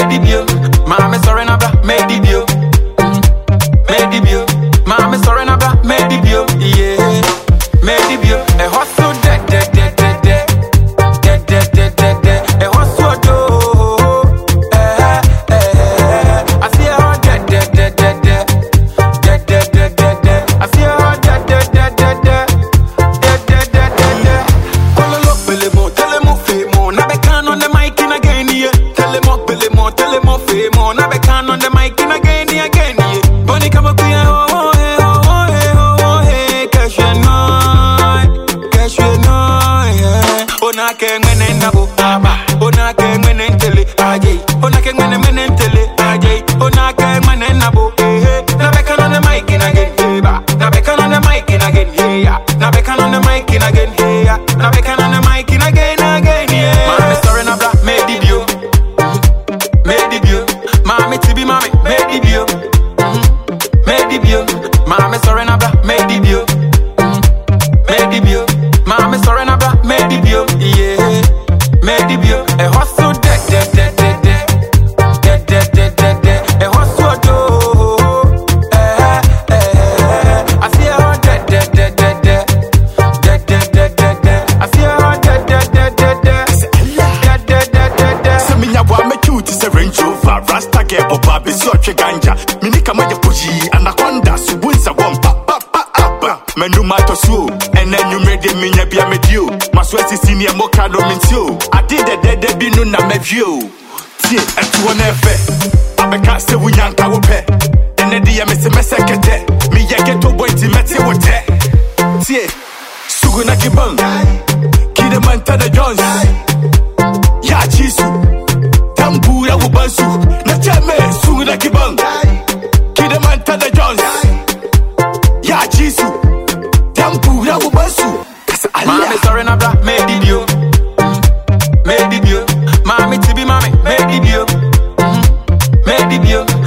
made it bio. Mama sorry na bra, made it bio. Made it bio. Mama sorry na bra, made it bio. Yeah, made it bio. A hustle dead. A hustle do. I see her dead. I see her on the mic in again, yeah. Bonnie come up here, cash you know, yeah. Ona ke ngene nabo, ona ke ngene ntele, ajay. Ona ke ngene ntele, ajay. Ona ke ngene nabo, na back on the mic in again, yeah. Na back on the mic in again, yeah. Na back on the mic in again, yeah. Na back on the mic in again, yeah. Mama sorry na bra, made it bio. Made it bio. Mama tibi mama, made it bio. Made it bio. Mama sorry na bra, made it bio. Made it bio. Mama sorry na bra, made it bio. Yeah, made it bio. A hustle dead. A hustle do. I see her dead. I see her dead. Some in your one cute is a Range Rover, Rasta get or Baby Soche Ganja. Minika Maya Puji, Anaconda, Subunza one papa. Menumato su, and then you made me a be a medio. Maswesi senior Mokado Minsio. I did a dead binu na me view. Tie, and to one efe. Abeka se Winyanka wope. And then the MS secretary. Me get to boy to Meti wote. Tie, Suguna Kibang. Kidamanta the Jones. Ya Jisu. Tambura Wubansu. Nachame, Suguna Kibang. Kidamanta the Jones. Ya Jisu. Tambura Wubansu. Mama sorry na bra, made it bio. Made it bio. Mama tibi mama, made it bio. Made it bio.